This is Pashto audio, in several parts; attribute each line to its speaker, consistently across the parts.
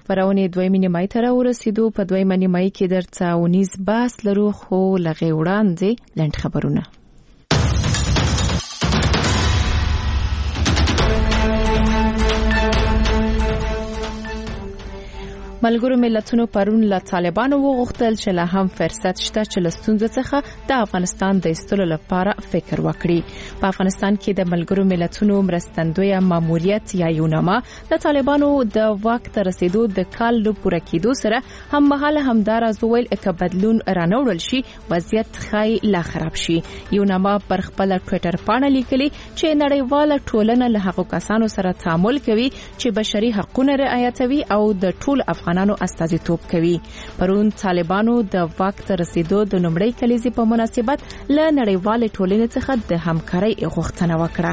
Speaker 1: خبرونه دویمه نیمه ته ورسېدو. په دویمه نیمه کې درته ونیز بحث لرو، خو لغې وړاندې لنډ خبرونه. ملګرو ملتونو پرون له طالبانو وغوښتل چې له هم فرصت شته چې له ستونزو څخه د افغانستان د ایستلو لپاره فکر وکړي. په افغانستان کې د ملګرو ملتونو مرستندوی ماموریت یا یوناما د طالبانو د واک ته رسیدو د کال له پوره کېدو سره هم مهاله همداراز ویل چې بدلون رانوړل شي وضعیت خای لا خراب شي. یوناما پر خپل ټوئیټر باندې لیکلي چې نړیواله ټولنه له هغو کسانو سره تعامل کوي چې بشري حقوقونه رعایتوي او د ټول افغانانو استازیتوب کوي. پرون طالبانو د واک ته رسیدو د نومړی کلیزې په مناسبت له نړیوال ټولنې څخه د همکارۍ غوښتنه وکړه.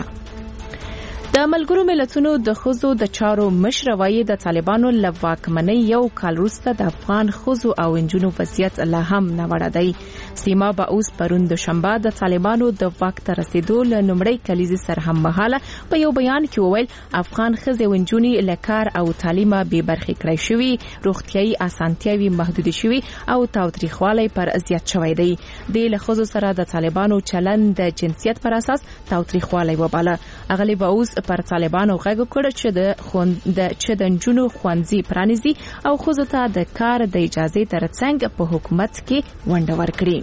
Speaker 1: د ملګرو ملتونو د ښځو د چارو مشر وایي د طالبانو له واکمنۍ یو کال وروسته د افغان ښځو او نجونو وضعیت لا هم نه وړه دی. سیما باوس پرون د شنبه د طالبانو د واک ته رسیدو له نومړی کلیزې سره هم مهاله په یو بیان کې وویل افغان ښځې او نجونې له کار او تعلیمه بې برخې کړای شوي، روغتیایي اسانتیاوې محدود شوي او تاوتریخوالی پر زیات شوی دی. د له ښځو سره د طالبانو چلن د جنسیت پر اساس تاوتریخوالی وباله. اغلی باوس پر طالبانو غږ وکړ چې د نجونو ښوونځي پرانیزي او ښځو ته د کار د اجازې ترڅنګ په حکومت کې ونډه ورکړي.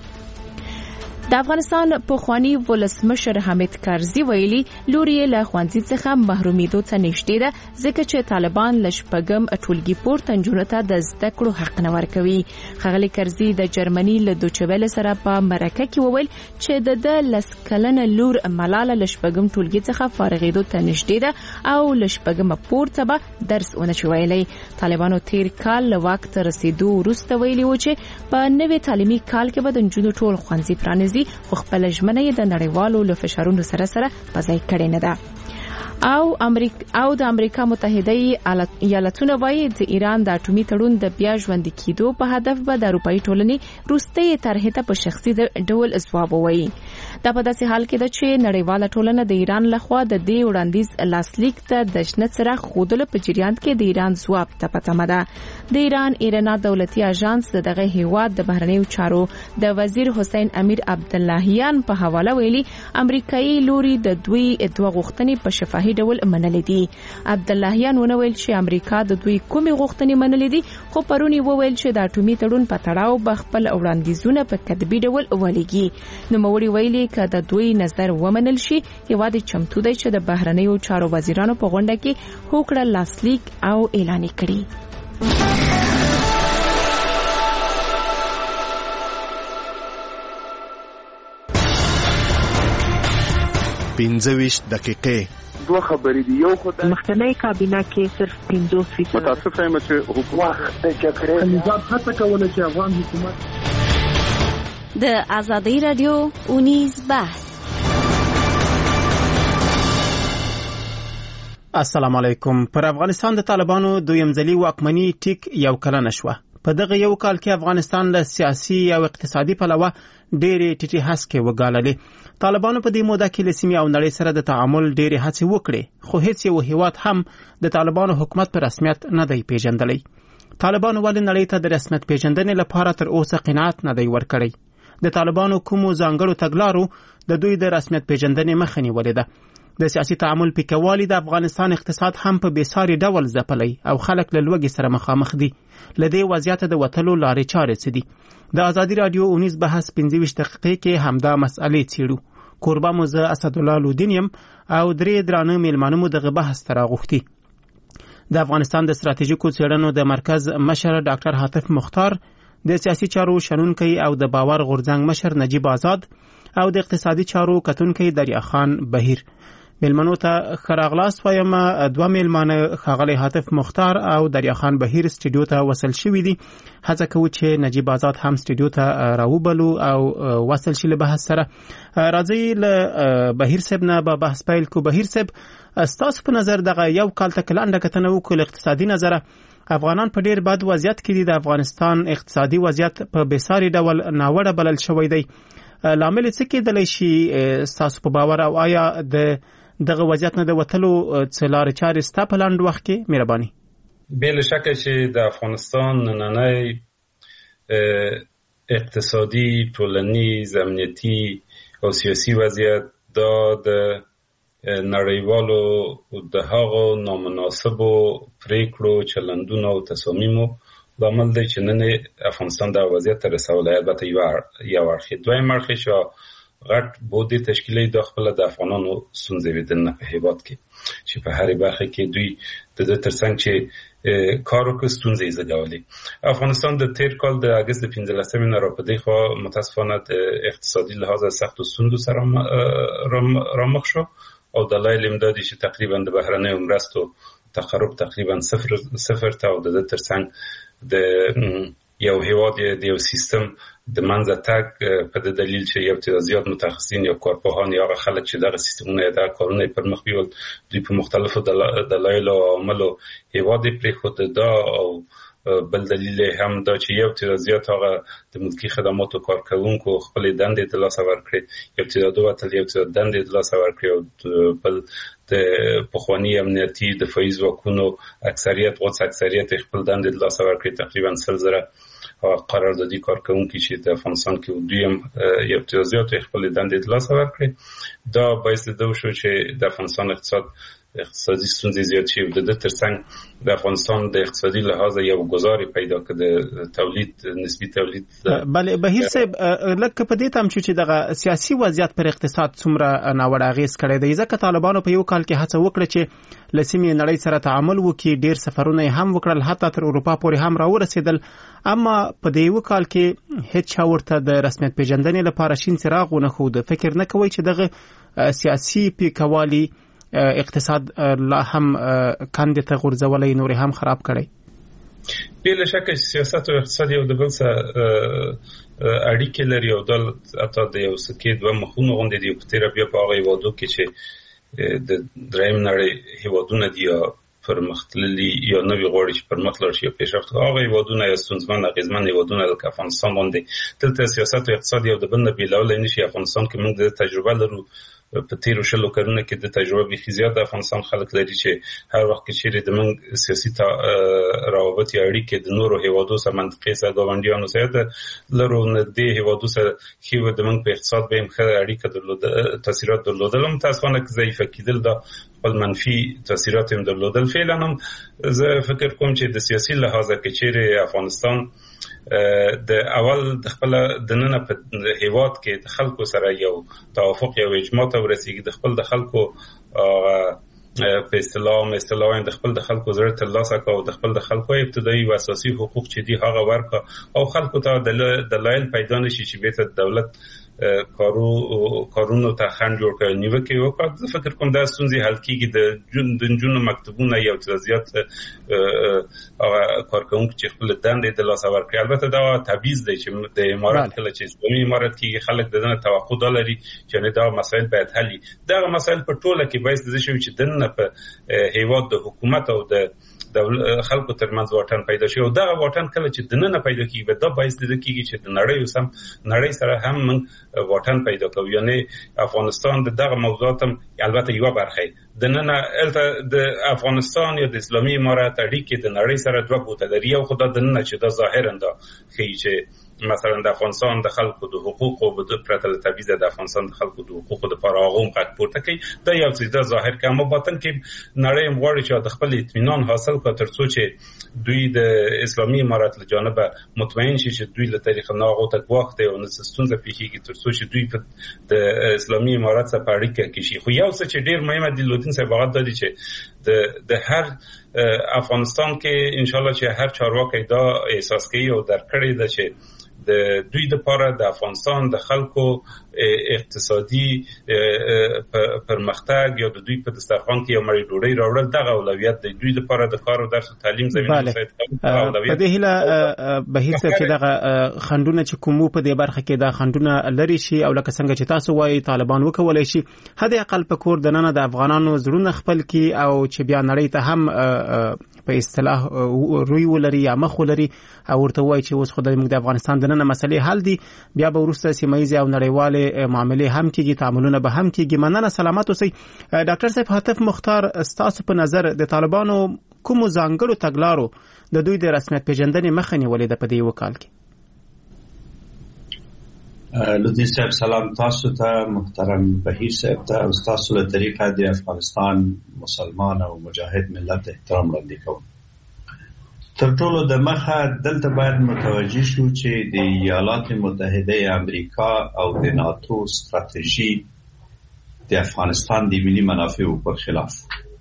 Speaker 1: د افغانستان پخوانی ولسمشر حامد کرزي ویلي لوري له ښوونځي څخه محرومیدو ته نږدې ده ځکه چې طالبان له شپږم ټولګي پورته نجونو ته د زده کړو حق نه ورکوي. ښاغلي کرزي د جرمني له دوچویل سره په مرکه کې وویل چې د لس کلنه لور ملاله له شپږم ټولګي څخه فارغېدو ته نږدې ده او له شپږم پورته به درس ونه شي ویلی. طالبانو تیر کال له واک ته رسیدو وروسته ویلي و چې په نوي تعلیمي کال کې به د نجونو ټول ښوونځي پرانیزي، خو خپل ژمنه یې د نړیوالو له فشارونو سره په ځای کړې نه ده. او د امریکا متحده ایالاتونه وایي د ایران د اټومي تړون د بیا ژوندي کېدو په هدف به د اروپאי ټولنې وروستۍ طرحې ته په شخصي ډول ځواب ووایي. دا په داسې حال کې ده چې نړیواله ټولنه د ایران لخوا د دې وړاندیز لاسلیک ته د شنه څراغ ښودلو په جریان کې د ایران ځواب ته په تمه ده. د ایران دولتي اژانس دغه هیواد د بهرنیو چارو د وزیر حسین امیر عبداللهیان په حواله ویلي امریکایي لوري د دوی غوښتنې په شفاهي ډول منلې دي. عبداللهیان ونویل چې امریکا د دوی کومې غوښتنې منلې دي، خو پرونی وویل چې د اټومي تړون په تړاو به خپل وړاندیزونه په کتبي ډول ولېږي. نوموړي ویلي که د دوی نظر ومنل شي هیواد چمتو دی چې د بهرنیو چارو وزیرانو په غونډه کې هوکړه لاسلیک او اعلان کړي.
Speaker 2: 25 دقیقې
Speaker 3: دوه خبرې دي. یو خدای
Speaker 4: مخکنی کابینه کې صرف 50%
Speaker 3: متاسف یم چې حکومت
Speaker 5: نظام هڅه کوله چې افغان حکومت
Speaker 6: د آزادۍ رادیو اونیز بحث.
Speaker 7: السلام علیکم. پر افغانستان د طالبانو دویم ځلي واکمني ټیک یو کلنه شوه. په دغه یو کال کې افغانستان له سیاسي او اقتصادي پلوه ډېرې ټیټې هڅې وګاللې. طالبانو په دې موده کې له سیمې او نړۍ سره د تعامل ډېرې هڅې وکړې، خو هیڅ یو هیواد هم د طالبانو حکومت په رسمیت نه دی پیژندلی. طالبانو ولې نړۍ ته د رسمیت پیژندنې لپاره تر اوسه قناعت نه دی ورکړی؟ د طالبانو کومو ځانګړو تګلارو د دوی د رسمیت پیژندنې مخه نیولې ده؟ د سیاسي تعامل پکېوالي د افغانستان اقتصاد هم په بېساري ډول ځپلی او خلک له لوږې سره مخامخ دي. له دې وضعیته د وتلو لارې چارې څه دي؟ د ازادي رادیو اونیز بحث 25 دقیقې کې همدا مسئلې څېړو. کوربه مو زه اسدالله لودین یم او درې درانه میلمانه مو دغه بحث ته راغوښتي. د افغانستان د ستراتیژیکو څېړنو د مرکز مشر ډاکټر حاتف مختار، د سیاسي چارو شنونکی او د باور غورځنګ مشر نجیب آزاد او د اقتصادي چارو کتونکی دریا خان بهیر. میلمنو ته ښه راغلاست وایم. دوه میلمانه ښاغلی حاتف مختار او دریا خان بهیر سټوډیو ته وصل شوي دي. هڅه کوو چې نجیب آزاد هم سټوډیو ته راوبلو او وصل شي له بحث سره. راځئ له بهیر صاحب نه به بحث پیل کو. بهیر صاحب، ستاسو په نظر دغه یو کال ته که لنډه کتنه وکړو له اقتصادي نظره، افغانان په ډېر بد وضعیت کې دي. د افغانستان اقتصادي وضعیت په بېساري ډول ناوړه بلل شوی دی. لامل څه کېدلی شي ستاسو په باور، او آیا د دغه وضعیت نه د وتلو څه لارې چارې ستا په لنډ وخت کې؟ مهرباني.
Speaker 8: بلا شک چې د افغانستان نننی اقتصادي، ټولنیز، امنیتي او سیاسي وضعیت دا د نړیوالو د هغو نامناسبو پریکړو، چلندونو او تصامیمو لامل دی چې نن افغانستان د وضعیت ته رسولی. البته یو اړخ، دویم اړخ غټ بودی تشکیلي د خپل د افغانانو ستونزې ودنه په هیواد کې چې په هرې برخه کې دوی د ترڅنګ چې کار وکړي ستونزې زیږولې. افغانستان د تیر کال د اگست 15 نه راپدې خو متاسفانه د اقتصادي لحاظ سخت ستونزو سره رامخ شو او دلایل امدادي چې تقریبا د بهرنیو مرستو تقرب تقریبا صفر ته او د ترڅنګ د یو هیواد د یو سیستم د منځه تګ په دلیل چې یو تعداد زیات متخصصین یا کارپوهان یا خلک چې دغه سیستمونه د کارونه پر مخ بیول دوی په مختلفو دلایل او عواملو هیواد پرېښود. دا او بل دلیل هم دا چې یو تعداد زیات هغه د ملکي خدماتو کارکوونکو خپل دندې د لاسه ورکړي، یو تعداد وتل یو تعداد دندې د لاسه ورکړي او بل د پخوانی امنیتي دفاعي ځواکونو اکثریت خپل دندې د لاسه ورکړي. تقریبا 100,000 قراردادي کارکوونکي چې د افغانستان کې دویم یو تعداد زیات خپل دندې د لاسه ورکړي. دا باعث ده شو چې د افغانستان اقتصادي ستونزې زیات شي. د ترڅنګ د افغانستان د اقتصادي لحاظ یو گزارې پیدا کړ د تولید، نسبی تولید.
Speaker 7: بله بهیر صاحب، لکه په دې تم چې دغه سیاسي وضعیت پر اقتصاد څومره ناوړه اغیز کړی دی، ځکه طالبانو په یو کال کې هڅه وکړه چې لسیمې نړۍ سره تعامل وکړي، ډیر سفرونه هم وکړل، حتی تر اروپا پورې هم راورسېدل، اما په دې یو کال کې هیڅ چا ورته د رسمیت پیژندنې لپاره شین څراغ ونه ښود. فکر نه کوئ چې دغه سیاسي پیکوالي اقتصاد لا هم کاندې ته غورځولای، نور هم خراب کړي؟
Speaker 8: بلا شک سیاست او اقتصاد یو د بل سره اړیکې لري او د اته د یو سکه دوه مخونه غونډې دی په تیر بیا په هغه وادو کې چې د دریم نړۍ هیوادونه دی پرمختللي یا نوې غوړي چې پرمختلل شي په پیشرفت هغه هیوادونه یا ستونزمن اغیزمن هیوادونه لکه افغانستان باندې دلته سیاست او اقتصاد یو د بل نه بیلول نشي. افغانستان کې موږ د تجربه لرو په تیرو شلو کلونو کې د تجربه به زیات د افغانستان خلک لري چې هر وخت کې چې د موږ سیاسي روابط یا اړیکې د نورو هیوادو سره منطقي سره ګاونډیانو سره لرو نه د هیوادو سره چې د موږ په اقتصاد به هم ښه اړیکه درلوده، تاثیرات درلودل، متاسفانه ضعیف کېدل دا خپل منفي تاثیرات هم درلودل. فعلا هم زه فکر کوم چې د سیاسي لحاظ کې چې افغانستان د اول د خپل د نن په هیواد کې د خلکو سره یو توافق یا اجماع ته ورسیږي، د خپل د خلکو په اصطلاح د خپل د خلکو زړه ترلاسه کړو، د خپل د خلکو ابتدایي او اساسي حقوق چې دي هغه ورکړه او خلکو ته دلایل پیدا نشي چې به دولت کارونو ته خنډ جوړ کړي. نیوکه وکړه. زه فکر کوم دا ستونزې حل کیږي. د جنونو مکتوبونه یو تزیات کارکوونکي چې خپل دندې د لاسه ورکړي. البته دا تبعیض دی چې د امارات کله چې اسلامي امارات کې خلک دنه توقع لري چې نه دا مسایل باید حل شي. دا مسایل په ټوله کې باید د شي چې دنه په هیواد د حکومت او د خلکو ترمنځ واټن پیدا شي او دا واټن کله چې دنه پیدا کیږي به دا باعث کیږي چې د نړۍ سره هم واټن پیدا کوي. یعنی افغانستان دغه موضوعات هم البته یو برخه د نن د افغانستان یا د اسلامي امارات اړیکې د نړۍ سره دوه ګوته لري. او خدای د نن چې دا ظاهرا دا ښیي چې مثلا د افغانستان د خلکو د حقوقو په پرته له تبعیض د افغانستان د خلکو د حقوقو د پراغوم غږ پورته کوي. دا یو څه د ظاهر کې اما باطن کې نړۍ مغواړي چې د خپل اطمینان حاصل کړي ترڅو چې دوی د اسلامي امارات له جانبه مطمئن شي چې دوی له طریق ناغو ته وخت او نسستونزه پیښیږي ترڅو چې دوی په د اسلامي امارات سره اړیکه کې شي. خو یو څه چې ډیر مهمه دی لودین صاحب هغه د دې چې د هر افغانستان کې ان شاء الله چې هر چارواکي دا احساس کوي او درکړي د چې د دوی د لپاره د افغانستان د خلکو اقتصادي پرمختګ یا د دوی په دسترخوان کې یو مړی ډوډۍ راوړل دغه اولویت دی. دوی لپاره د کار او درس او تعلیم زمینه مساعد اولویت. په
Speaker 7: دې هیله بهیر څه چې دغه خندونه چې کوم په دې برخه کې دا خندونه لري شي او لکه څنګه چې تاسو وایي طالبان وکولای شي هدا اقل په کور د نن د افغانانو زړونه خپل کی او چې بیا نړۍ ته هم په اصطلاح روی ولري یا مخ ولري او ورته وایي چې اوس خدای موږ د افغانستان د نن مسلې حل دي، بیا به ورسته سیمایي او نړیواله معاملې هم کیږي، تعاملونه به هم کیږي. مننه، سلامت اوسئ. ډاکټر صاحب هاتف مختار، تاسو په نظر د طالبانو کوم ځانګړو تګلارو د دوی د رسمیت پیژندنې مخه نیولې ده په دې وکال کې؟
Speaker 9: لودي صاحب سلام تاسو ته، محترم بهیر صاحب ته او تاسو له طریقه د افغانستان مسلمان او مجاهد ملت احترام وړاندې کوم. تر ټولو د مخه دلته باید متوجه شو چې د ایالات متحده امریکا او د ناتو ستراتیژي د افغانستان د ملي منافعو پر خلاف.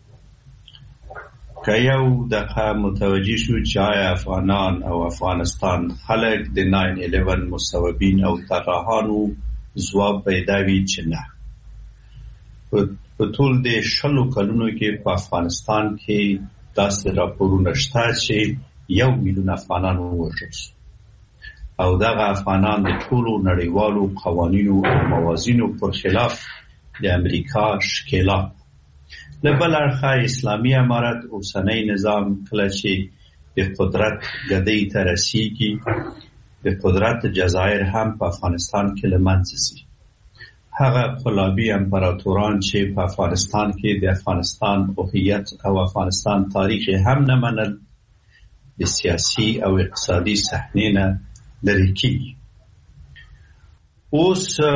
Speaker 9: که یو دغه متوجه شو چې آیا افغانان او افغانستان خلک د 9/11 مصوبین او طراحانو ځواب پیدا وي چې نه. په ټول د 20 کلونو کې په افغانستان کې داسې راپورونه شته چې 1 میلیون افغانان ووژل او دغه افغانان د ټولو نړیوالو قوانینو او موازینو پر خلاف د امریکا ښکېلاک. له بل اړخه اسلامي امارت اوسنی نظام کله چې د قدرت ګدۍ ته رسیږي د قدرت جزایر هم په افغانستان کې له منځه ځي. هغه قلابي امپراتوران چې په افغانستان کې د افغانستان هویت او افغانستان تاریخ هم نه منل د سیاسي او اقتصادي صحنې نه لرې کیږي. اوس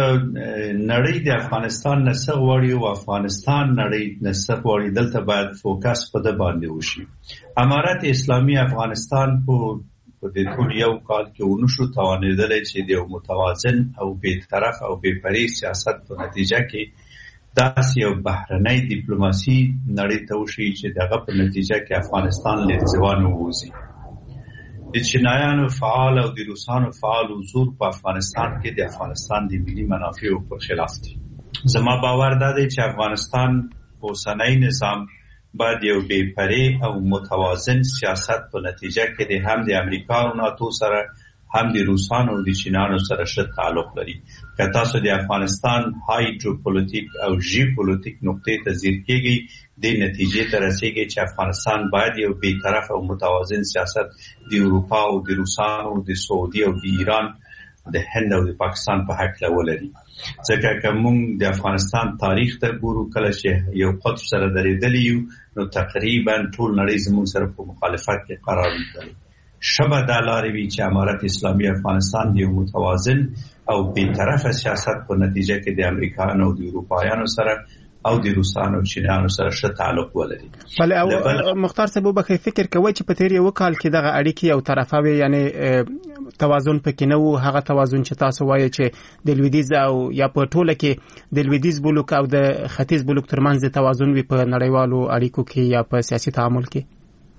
Speaker 9: نړۍ د افغانستان نه څه غواړي او افغانستان نړۍ نه څه غواړي، دلته باید فوکس په ده باندې وشي. امارت اسلامي افغانستان په دې ټول یو کال کې ونشو توانېدلی چې د یو متوازن او بېطرف او بېپرې سیاست په نتیجه کې داسې یو بهرنۍ ډیپلوماسي نړۍ ته وشي چې دغه په نتیجه کې افغانستان له انزوان ووځي. د چینایانو فعال او د روسانو فعال حضور په افغانستان کې د افغانستان د ملي منافعو پر خلاف دي. زما باور دا دی چې افغانستان په اوسنی نظام باید یو بېپرې او متوازن سیاست په نتیجه کې هم د امریکا او ناتو سره هم د روسانو او د چینانو سره ښه تعلق لري. که تاسو د افغانستان هایدروپولیټیک او ژیوپولیټیک نقطې ته ځیر کېږئ، د نتیجې ته رسیږي چې افغانستان باید یو بېطرف او متوازن سیاست د اروپا او د روسانو د سعودي او د ایران د هند او د پاکستان په هکله ولري. ځکه که موږ د افغانستان تاریخ ته ګورو، کله چې یو قطب سره درېدلی یو نو تقریبا ټول نړۍ زموږ سره په مخالفت کې قرار لري. شبه دا لارې وي چې امارت اسلامي افغانستان د یو متوازن او بېطرفه سیاست په نتیجه کې د امریکایانو او د اروپایانو سره او د روسانو او چینانو سره ښه تعلق ولري.
Speaker 7: بله او مختار صاحب وبخښئ، فکر کوئ چې په تېر یو کال کې دغه اړیکې یو طرفه وي، یعنې توازن پکې نه و، هغه توازن چې تاسو وایئ چې د لویدیځ او یا په ټوله کې د لویدیځ بلوک او د ختیځ بلوک ترمنځ د توازن وي په نړیوالو اړیکو کې یا په سیاسي تعامل کې؟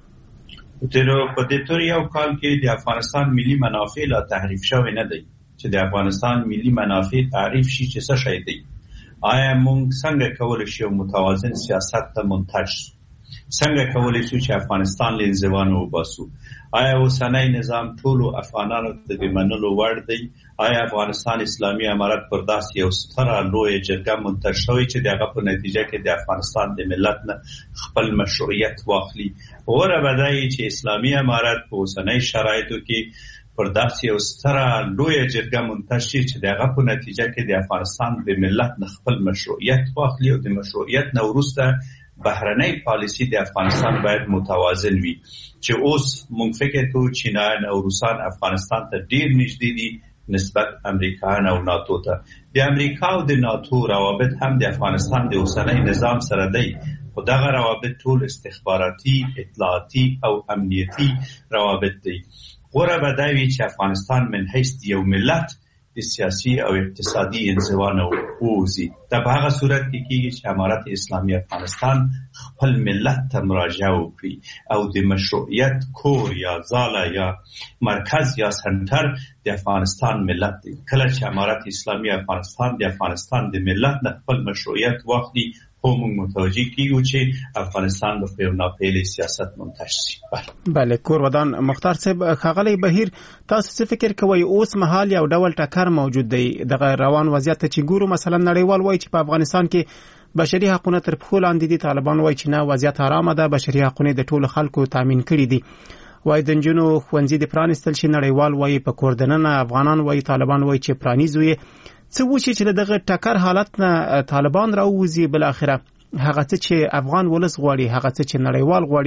Speaker 9: په دې تور یو کال کې د افغانستان ملي منافع لا تحریف شوی نه دی چې د افغانستان ملي منافع تعریف شي چې څه شی دی. آیا موږ څنګه کولی شو متوازن سیاست ته منتج شو؟ څنګه کولی شو چې افغانستان له انزوان وباسو؟ آیا اوسنی نظام ټولو افغانانو ته د منلو وړ دی؟ آیا افغانستان اسلامي امارت پر داسې یو ستره لویه جرګه منتج شوی چې د هغه په نتیجه کې د افغانستان د ملت نه خپل مشروعیت واخلي؟ غوره به دا وي چې اسلامي امارت په اوسنی شرایطو کې پر داسې یو ستره لویه جرګه منتج شي چې د هغه په نتیجه کې د افغانستان د ملت نه خپل مشروعیت واخلي او د مشروعیت نه وروسته بهرنۍ پالیسی د افغانستان باید متوازن وي. چې اوس موږ فکر کوو چینایان او روسان افغانستان ته ډیر نږدې دي نسبت امریکایان او ناتو ته. د امریکا او د ناتو روابط هم د افغانستان د اوسنی نظام سره دی، خو دغه روابط ټول استخباراتي، اطلاعاتي او امنیتي روابط دی. غوره به دا وي چې افغانستان من حیث یو ملت د سیاسي او اقتصادي انزوان ووځي. دا په هغه صورت کې کېږي چې امارت اسلامي افغانستان خپل ملت ته مراجعه وکړي او د مشروعیت کور یا ځاله یا مرکز یا سنټر د افغانستان ملت دی. کله چې امارت اسلامي افغانستان د افغانستان د ملت نه خپل مشروعیت واخلي، خو موږ متوجه کیږو چې افغانستان به په یو ناپیلي سیاست منتج شي.
Speaker 7: بله کور ودان. مختار صاحب، ښاغلی بهیر، تاسو څه فکر کوئ اوس مهال یو ډول ټکر موجود دی دغه روان وضعیت ته چې ګورو؟ مثلا نړیوال وایي چې په افغانستان کې بشري حقونه تر پښو لاندې دي، طالبان وایي چې نه وضعیت آرامه ده، بشري حقونه د ټولو خلکو تامین کړي دي. وایي د نجونو ښوونځي د پرانیستل شي، نړیوال وایي په کور دننه، افغانان وایي طالبان وایي چې پرانیزو یې. څه وشي چې دغه ټکر حالت نه طالبان راووځي؟ بل اخره هغه څه چې افغان ولس غواړي، هغه څه چې نړیوال غواړي،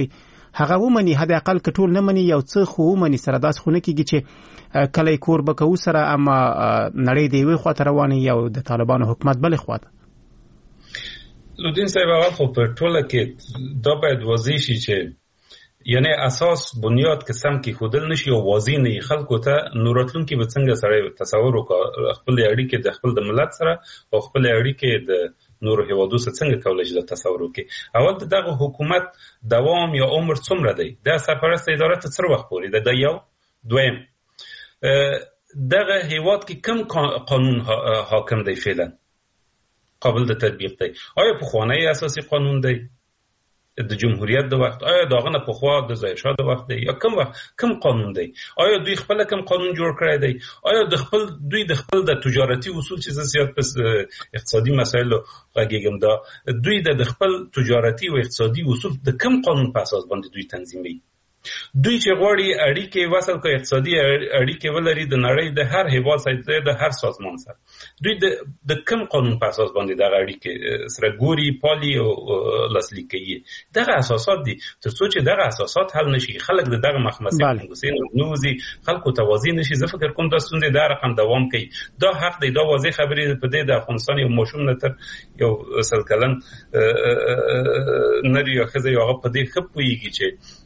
Speaker 7: هغه ومني حد اقل کټول نه مني یو څه خو ومني سره داس خو نه کیږي چې کله کور بکو سره اما نړۍ دی وي خو تر روانه یو د طالبانو حکومت بل خواته
Speaker 8: لودین صاحب هغه خو په ټوله کې دا باید واضح شي چې یعنی اساس بنیاد کې سم کې خودل نشي او واضح نه خلکو ته نوراتلون کې به څنګه سره تصور وکړي خپل اړیکې د خپل د ملت سره او خپل اړیکې د نور هیوادو سره څنګه کولای شي د تصور وکړي اول دغه حکومت دوام یا عمر څومره دی د سرپرست اداره ته څر وخت پورې د یو دویم دغه هیواد کې کم قانون حاکم دی فعلا قابل د تطبیق دی آیا په خوانی اساسي قانون دی د جمهوریت د وخت آیا داغه نه په خوا د ظاهرشاه د وخت دی یا کم قانون دی آیا دوی خپل کم قانون جوړ کړی دی آیا د خپل د تجارتي اصول چې زیات پس اقتصادي مسایل غږیږم دا دوی د خپل تجارتي او اقتصادي اصول د کم قانون په اساس باندې دوی تنظیموي دوی چې غواړي اړیکې وصل کوي اقتصادي اړیکې ولري د نړۍ د هر هیواد سره د هر سازمان سره دوی د کم قانون په اساس باندې د اړیکې سره ګوري پالي او لاسلیک کوي دغه اساسات دي تر څو چې دغه اساسات حل نشي خلک دغه مخمسه حسین نوزي خلکو توازی نشي زه فکر کوم دا ستونزې دا رقم دوام کوي دا حق دی دا واضح خبرې په دې د افغانستان یو ماشوم نه تر یو سلکلن نری یو خزه یو په دې خپويږي چې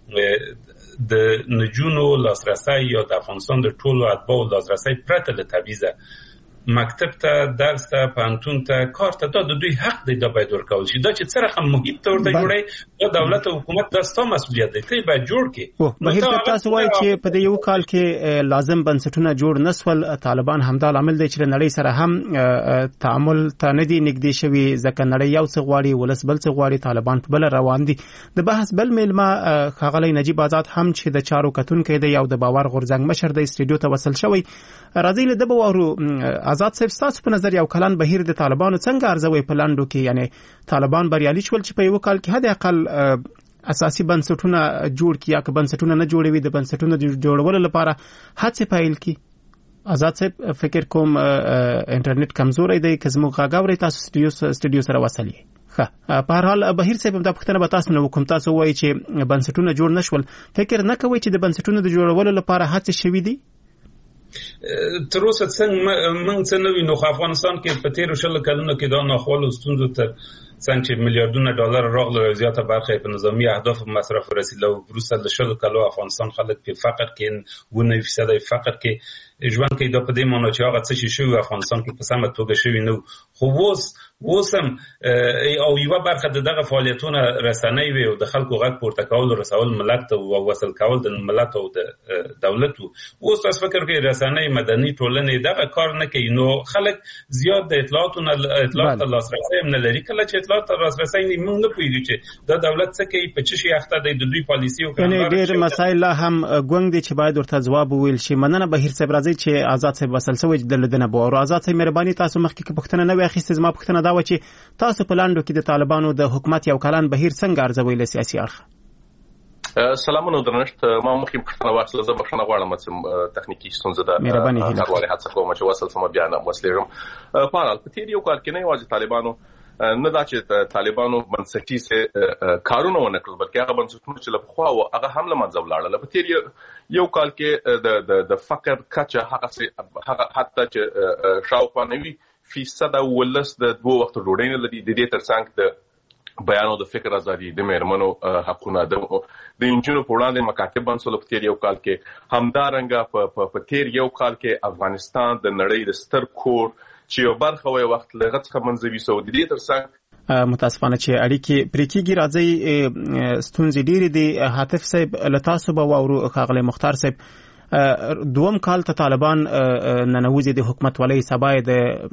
Speaker 8: د نجونو لاسرسي یا د افغانستان د ټولو اتباعو لاسرسي پرته له تبعیضه مکتب ته درس ته پانتون ته کار ته دا د دوی حق دی دا باید ورکول شي دا چې څه رقم محیط ته ورته جوړي دا دولت او حکومت دا ستاسو مسؤلیت دی ته باید جوړ کړي
Speaker 7: بهر تاسو وایي چې په دې یو کال کې لازم بنسټونه جوړ نسول طالبان همدا عامل دی چې نړۍ سره هم تعامل ته نه دی نږدې شوی ځکه نړۍ یو څه غواړي ولس بل څه غواړي طالبان په بل روان دي د بحث بل میلمه خاغلی نجیب آزاد هم چې د چارو کتونکو دی یو د باور غورځنګ مشر د استډیو ته وصل شوی راځي له دبو ورو آزاد صاحب تاسو په نظر یو کلان بهیر د طالبانو څنګه ارزوي په لاندو کې یعنی طالبان بریالي شول چې په یو کال کې حد اقل اساسي بنسټونه جوړ کیا که بنسټونه نه جوړوي د بنسټونو جوړولو لپاره هڅه پیل کی آزاد صاحب فکر کوم انټرنیټ کمزوري دی که زموږ غاګوري تاسو استډیو سره وصلې ښه په هر حال بهیر صاحب د پښتنه به تاسو نو کوم تاسو وایي چې بنسټونه جوړ نشول فکر نه کوي چې د بنسټونو د جوړولو لپاره هڅه شوي دي
Speaker 8: تر اوسه څنګه څنګه نو افغانستان کې په تیر شل کلونو کې دا ناخوالو ستوندو ته څنګه میلیارډونه ډالر راغله زیاته برخه په نظامی اهداف مصرف رسیدله او روسه د شل کلو افغانستان خلک په فقر کې 9% فقر کې ژوند کوي دا په دې معنی چې هغه څه شي افغانستان کې په سمه توګه شوی نو خو وسم او یو برخه دغه فعالیتونه رسنۍ وي او د خلکو غږ پورته کول رسول ملت او وصل کول د ملت او د دولت او تاسو فکر کوئ رسنۍ مدني ټولنې دغه کار نه کوي نو خلک زیات د اطلاعات لاسرسي نه لري کله چې اطلاعات لاسرسي نه موږ نه پوهیږو چې دا دولت څه کوي په چی اخته د دوی پالیسي او
Speaker 7: یعنی ډېر مسایل هم ګونګ دي چې باید ورته جواب ویل شي مننه بهیر صاحب راځي چې آزاد صاحب وصل شوی د لدنه بو او آزاد صاحب مهرباني تاسو مخکې پښتنه نه وي اخیسته زما پښتنه دا و چې تاسو په لاندو کې د طالبانو د حکومت یو کلان بهیر څنګه ارزوي له سیاسي اړخ
Speaker 10: سلامونه درنښت ما مخکې پښتنه واصله زه بخښنه غواړم چې تخنیکی ستونزه ده کاروالي هڅه کوم چې وصل سم بیا نه وصلېږم په حال په تیر یو کال کې نه یوازې طالبانو نه دا چې طالبانو بنسټي سه کارونه ونکړل بلکې هغه بنسټونه چې له خوا او هغه هم له منځه ولاړل په تیر یو کال کې د فقر کچه هغه حتی چې شاوخوا 90% ولس د دوه وخت ډوډۍ نه لري د دې ترڅنګ د بیان او د فکر ازادي د مېرمنو حقونه د انجونو په وړاندې مکاتب بنسول په تیر یو کال کې همدارنګه په تیر یو کال کې افغانستان د نړۍ د ستر کور چې یو برخه وي وخت لغت څخه منځوي سعودي ترڅنګ
Speaker 7: متاسفانه چې اړیکې پریکيږي راځي ستونزې ډېرې دي حاتف صاحب لتاسو به واورو خاغلی مختار صاحب دوم کال ته طالبان ننوځي د حکومت ولې سبا د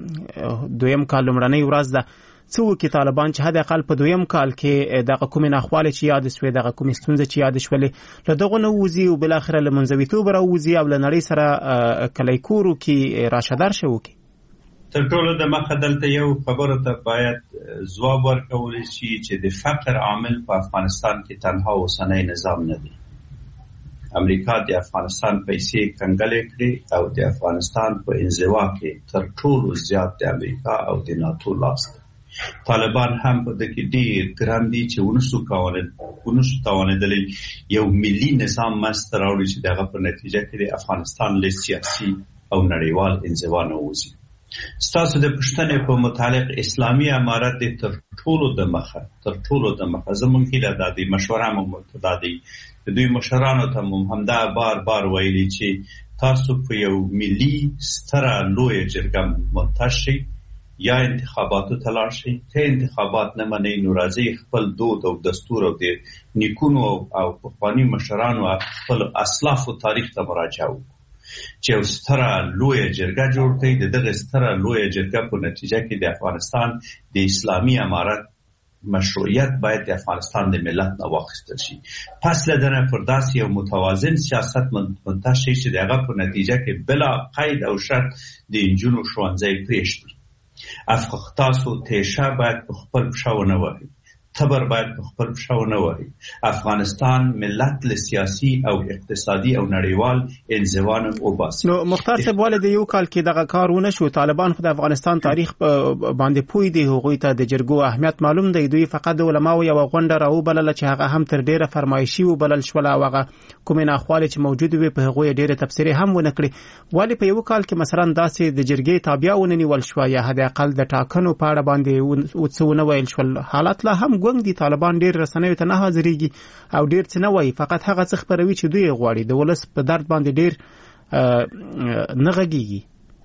Speaker 7: دویم کال لمړنۍ ورځ ده څو کې طالبان چې حد اقل په دویم کال کې دغه کومې ناخواله چې یاد شوي دغه کومې ستونزې چې یاد شولې له دغه نو وزي او بل اخر له منځويتوب راوځي او له نړۍ سره کلی کورو کې راشدار شو کې
Speaker 9: تر ټولو د مخه دلته یو خبره ته باید ځواب ورکول شي چې د فقر عامل په افغانستان کې تنها اوسنۍ نظام نه دی امریکا د افغانستان پیسې کنګلې کړې او د افغانستان په انزوا کې تر ټولو زیات د امریکا او د ناتو لاس طالبان هم په دغه ډیر ګرام دي چې ونسو توانیدلی یو ملي نظام مستر راوړي چې دغه په نتیجه کې د افغانستان له سیاسي او نړیوال انزوا نه وځي. ستاسو د پښتنې په متعلق اسلامي امارت تر ټولو د مخه زمونږ هیله ده د مشوره مو متدادي د دوی مشرانو ته همدا بار ویلي چې تاسو په یو ملي ستره لویه جرګه منتخب شئ یا انتخاباتو ته لاړ شئ. که انتخابات نه منئ نو راځئ خپل دود او دستور او د نیکونو او پخواني مشرانو خپل اسلافو تاریخ ته مراجعه وکړو چې یو ستره لویه جرګه جوړ کړي. د دغه ستره لویه جرګه په نتیجه کې د افغانستان د اسلامي امارت مشروعیت باید د افغانستان د ملت نه واخیستل شي. پس له دنه پر داسې یو متوازن سیاست منتخب شي چې دغه په نتیجه کې بلا قید او شرط د انجونو ښوونځی پرېږدي. تاسو تیشه باید په خپل پښه ونه وهئ، تبر باید په خپل پښه ونه وهئ. افغانستان ملت له سیاسي او اقتصادي او نړیوال انزوا نه وباسي.
Speaker 7: نو مختار صاحب ولې د یو کال کې دغه کار ونه شو؟ طالبان خو د افغانستان تاریخ باندې پوی دی، هغوی ته د جرګو اهمیت معلوم دی. دوی فقط د علماو یو غونډه راوبلله چې هغه هم تر ډیره فرمایشي وبلل شول او هغه کومې ناخوالې چې موجود وي په هغوی ډیره تفسیري هم ونه کړي. ولې په یو کال کې مثلا داسې د جرګې تابع ونه نیول شو یا حد اقل د ټاکنو په اړه باندې وڅونه ویل شول؟ حالات لا هم ګونګ دي. طالبان ډیر رسنیو ته نه حاضرېږي او ډیر څه نه وایي، فقط هغه څه خبروي چې دوی غواړي. د ولس په درد باندې ډیر نه غږیږي.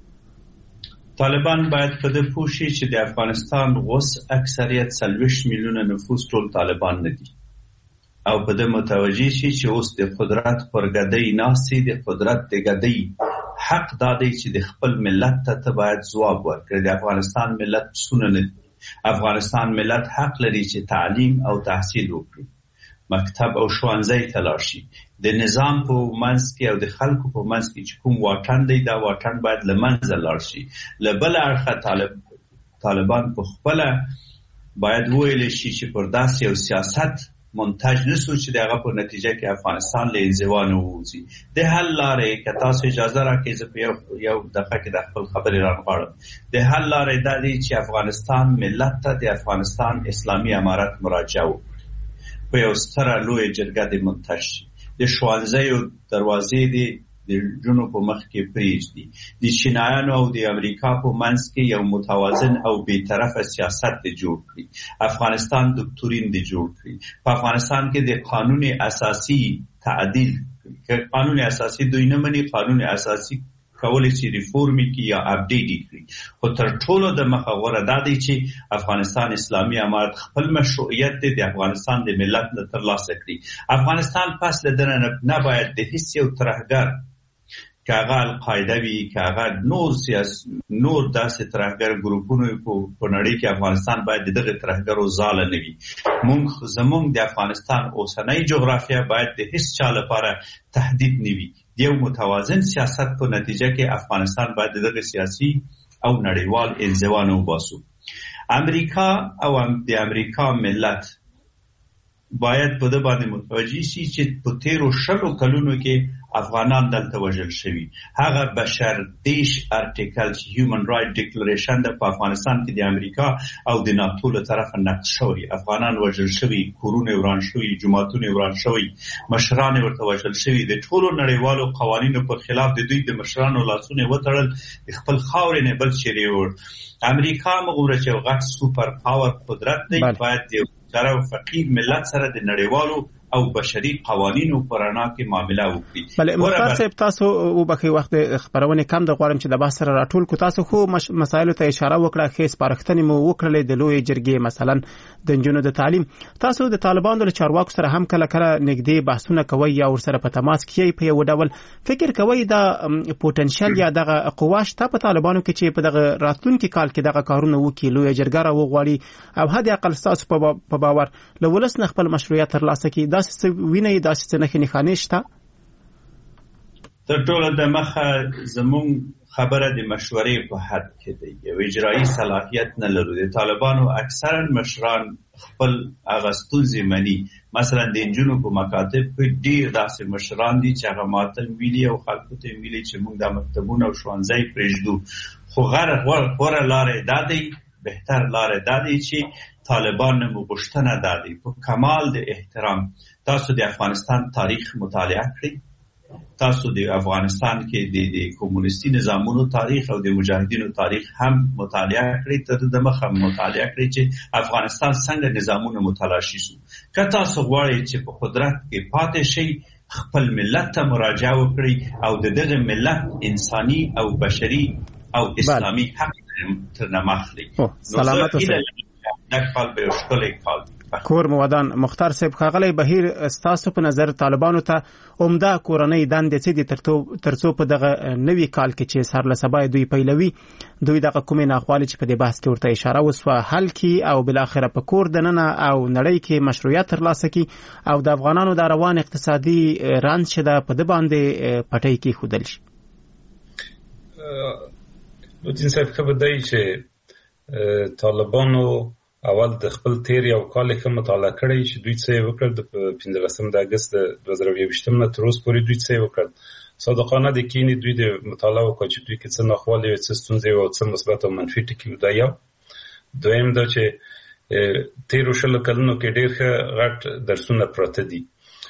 Speaker 9: طالبان باید په دې پوه شي چې د افغانستان غوث اکثریت 40 میلیونه نفوس ټول طالبان نه دي او په دې متوجي شي چې اوس د قدرت پر ګدۍ ناسي، د قدرت د ګدۍ حق دادی چې د خپل ملت ته باید ځواب ورکړي. د افغانستان ملت سونه نه، افغانستان ملت حق لري چې تعلیم او تحصیل وکړي، مکتب او ښوونځی ته لاړ شي. د نظام په منځ کې او د خلکو په منځ کې چې کوم واټن دی دا واټن باید له منځه لاړ شي. له بل اړخه طالبان په خپله باید وویلی شي چې پر داسې یو سیاست منتج نسو چې دغه په نتیجه کې افغانستان له انزوا نه ووځي. د حل لارې که تاسو اجازه راکړئ زه په یو دقیقه کې د خپل خبرې رانغواړم. د حل لارې دا دی چې افغانستان ملت ته د افغانستان اسلامي امارت مراجعه وکړي، په یو ستره لویه جرګه دې منتج شي، د ښوونځیو دروازې دې د جنو په مخ کې پریږدي، د چینایانو او د امریکا په منځ کې یو متوازن او بیطرفه سیاست دې جوړ کړي، افغانستان دکتورین دې جوړ کړي، په افغانستان کې د قانون اساسي تعدیل که قانون اساسي دوی نه مني، قانون اساسي کولای شي ریفورم کی یا اپډیټ کړي. خو تر ټولو د مخه غوړه دا دی چې افغانستان اسلامي امارت خپل مشروعیت د افغانستان د ملت نه ترلاسه کړي. افغانستان پس له دنه نه باید د هیڅ یو ترهګر که هغه القاعده وي که هغه نور داسې ترهګر ګروپونو په نړۍ کې افغانستان باید د دغه ترهګرو ځاله نه وي. زمونږ د افغانستان اوسنۍ جغرافیه باید د هیڅ چا لپاره تهدید نه وي. د یو متوازن سیاست په نتیجه کې افغانستان باید دغه سیاسي او نړیوال انزوا نه وباسو. امریکا او د امریکا ملت باید په دې باندې متوجي شي چې په تیرو 20 کلونو کې افغانان دلته وژل شوي. هغه بشر دیش ارټیکل چې هیومن رائټ ډیکلریشن د افغانستان کې د امریکا او د ناتو له طرفه نقض شوی، افغانان وژل شوي، کورونه وران شوي، جماعتونه وران شوي، مشران ورته وژل شوي. د ټولو نړیوالو قوانینو پر خلاف د دوی د مشرانو لاسونه وتړل، خپل خاورې نه بل چیرې وړ. امریکا مغوره چې غټ سوپر پاور قدرت دی، باید د سره فقیر ملت سره د نړیوالو او بشري قوانینو پر اړه کې معامله وکړي.
Speaker 7: بله مختار صاحب تاسو وبخښئ وخت خبرونه کم د غواړم چې د بحث سره راټول کو. تاسو خو مسایلو ته اشاره وکړه، خې سپارښتنې مو وکړلې د لوی جرګې مثلا د نجونو د تعلیم. تاسو د طالبانو له چارواکو سره هم کله کله نږدې بحثونه کوي یا ورسره په تماس کې په یو ډول فکر کوي دا پوتنشل یا دغه قوا شته په طالبانو کې چې په دغه راتلونکي کال کې دغه کارونه وکړي، لوی جرګه راوغواړي او حد اقل تاسو په باور له ولس نه خپل مشروعیت ترلاسه کړي؟ داسې څه وینئ، داسې څه نښانې شته؟
Speaker 9: تر ټولو د مخه زمونږ خبره د مشورې په حد کې دی، یو اجرایي صلاحیت نه لرو. د طالبانو اکثرا مشران خپل هغه ستونزې مني. مثلا د نجونو په مکاتب کې ډېر داسې مشران دي چې هغه ماته ویلي او خلکو ته ویلي چې موږ د مکتبونو او ښوونځی پرېږدو. خو غوره لاره دا دی بهتر لار دادی چې طالبان مغشتنه دادی په کمال د احترام تاسو د افغانستان تاریخ مطالعه کړئ، تاسو د افغانستان کې د کمونیستي نظامونو تاریخ او د مجاهدینو تاریخ هم مطالعه کړئ، تر د مخه مطالعه کړئ چې افغانستان څنګه نظامونه متلاشي شو. که تاسو غواړئ چې په قدرت کې پاتې شئ، خپل ملت ته مراجعه وکړئ او د دغه ملت انساني او بشري او اسلامي حق تر نماخلي.
Speaker 7: سلامت اوسئ.
Speaker 9: دا کال به ښکلی کال
Speaker 7: کور مودان. مختار صاحب، ښاغلی بهیر، ستاسو په نظر طالبانو ته عمده کورنۍ دندې څه دي ترڅو په دغه نوي کال کې چې سر له سبا دوی پیلوي، دوی دغه کومې ناخوالې چې په دې بحث کې ورته اشاره وسوه حل کړي او بالاخره په کور دننه او نړۍ کې مشروعیت ترلاسه کړي او د افغانانو د روان اقتصادي رنځ چې ده په ده باندې پټۍ کېښودل شي؟
Speaker 8: لوتین صاحب، ښه به دی چې طالبانو اول د خپل تیر یو کال ښه مطالعه کړی چې دوی څه وکړل د 15 د اګست 2021 نه تر اوسه پورې دوی څه وکړل. صادقانه د کینې دوی د مطالعه وکړه چې دوی کې څه ناخوالې او څه ستونزې او څه مثبت او منفي ټکي وو. دا یو. دویم دا چې تیرو شلو کلونو کې ډېر ښه غټ درسونه پراته دي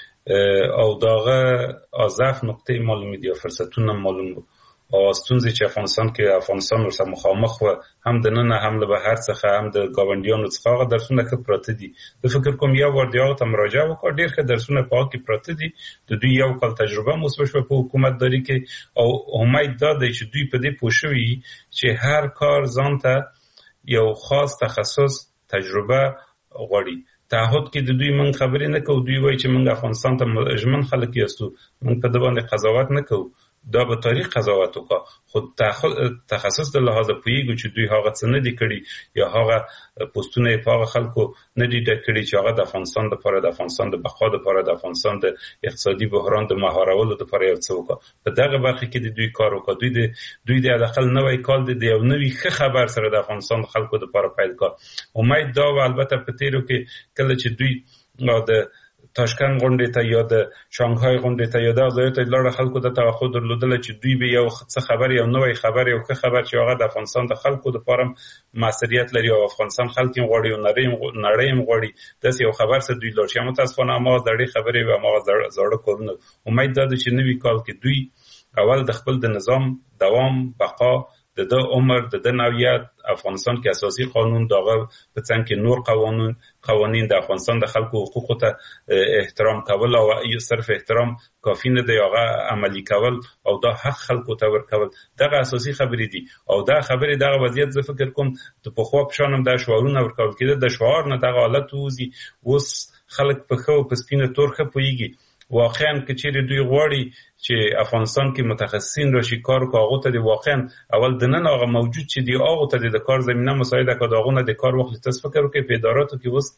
Speaker 8: او داغه اضاف نقطې معلومې دي او فرصتونه معلوم دي او ستونزې چې افغانستان ورسره مخامخ و، هم د ننه هم له بهر څخه هم د ګاونډیانو څخه هغه درسونه ښه پراته دي. زه فکر کوم یو وار د هغو ته مراجعه وکړه، ډېر ښه درسونه په هغه کې پراته دي. د دوی یو کال تجربه هم اوس وشوه په حکومتداري کې او امید دا دی چې دوی په دې پوه شوي چې هر کار ځان ته یو خاص تخصص تجربه غواړي. تعهد کې د دوی من خبرې نه کوو، دوی وایي چې موږ افغانستان ته ژمن خلک یاستو، موږ په دې باندې قضاوت نه کوو. دا به تاریخ قضاوت وکړه، خو تخصص د لحاظه پوهیږو چې دوی هغه څه نه دي کړي یا هغه پوسټونه یې په هغه خلکو نه دي ډک کړي چې هغه د افغانستان لپاره، د افغانستان د بقا لپاره، د افغانستان د اقتصادي بحران د مهارولو لپاره یو څه وکړه. په دغه برخه کې د دوی کار وکړه. دوی د حداقل نوی کال د یو نوي ښه خبر سره د افغانستان خلکو لپاره پیل کړه. امید دا و البته په تیرو کې کله چې دوی د تاشکند غونډې ته یا د شانګهای غونډې ته یا د ځایو ته لاړه، خلکو د توقع درلودله چې دوی به یو څه خبر، یو نوی خبر، یو ښه خبر چې هغه د افغانستان د خلکو لپاره موثریت لري او افغانستان خلک یې غواړي او نړۍ یې غواړي، داسې یو خبر سره دوی لاړ شي. متاسفانه هماغه زړې خبرې او هماغه زاړه کارونه. امید دا ده چې نوي کال کې دوی اول د خپل د نظام دوام، بقا، د عمر، د نوعیت، افغانستان کې اساسي قانون، داغه په څنګ کې نور قوانین د افغانستان د خلکو حقوقو ته احترام کول او صرف احترام کافی نه دی، هغه عملی کول او دا حق خلکو ته ورکول، دغه اساسي خبرې دي. او دا خبرې دغه وضعیت زه فکر کوم د پخوا په شان هم دا شعارونه ورکول کېده، د شعار نه دغه حالت ووځي. اوس خلک په ښه او په سپینه تور ښه پوهېږي. واقعا که چیرې دوی غواړي چې افغانستان کې متخصصین راشي کار وکړي، هغو ته د واقعا اول دننه هغه موجود چې دی هغو ته د کار زمینه مساعده کړه، د هغو نه د کار واخلي. تاسو فکر وکړئ په اداراتو کې اوس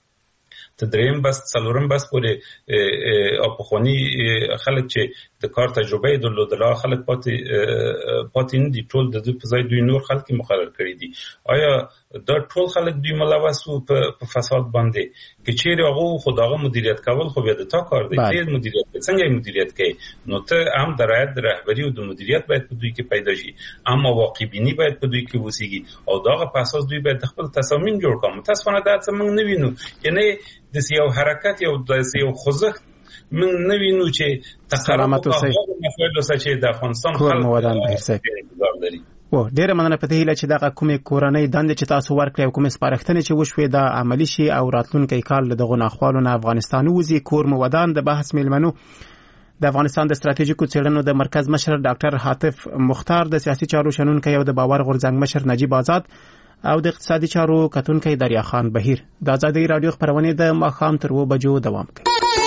Speaker 8: ته دریم بس څلورم بس پورې او پخواني خلک چې د کار تجربه یې درلودله خلک پاتې نه دي، ټول د دوی په ځای دوی نور خلک مقرر کړي دي. آیا دا ټول خلک دوی ملوث وو په فساد باندې؟ که چیرې هغه خو دغه مدیریت کول خو بیا د تا کار دی. ډېر مدیریت څنګه مدیریت کوي؟ نو ته هم د رعایت د رهبري او د مدیریت باید په دوی کې پیدا شي، اما واقع بیني باید په دوی کې وسیږي او دغه په اساس دوی باید خپل تصامیم جوړ کړي. متاسفانه دا څه موږ نه وینو، یعنی د یو حرکت یو د یو خوځښت موږ نه وینو چې
Speaker 7: سلامت اوسئ.
Speaker 8: د افغانستان
Speaker 7: ډیره مننه په دې هیله چې دغه کومې کورنۍ دندې چې تاسو ورکړې او کومې سپارښتنې چې وشوې دا عملي شي او راتلونکی کال له دغو ناخوالو نه افغانستان ووځي. کور مو ودان. د بحث میلمنو د افغانستان د ستراتیژیکو څېړنو د مرکز مشر ډاکټر حاتف مختار، د سیاسي چارو شنونکی او د باور غورځنګ مشر نجیب آزاد او د اقتصادي چارو کتونکی دریا خان بهیر. د آزادۍ راډیو خبرونه د ماښام تر 2 بجو دوام کوي.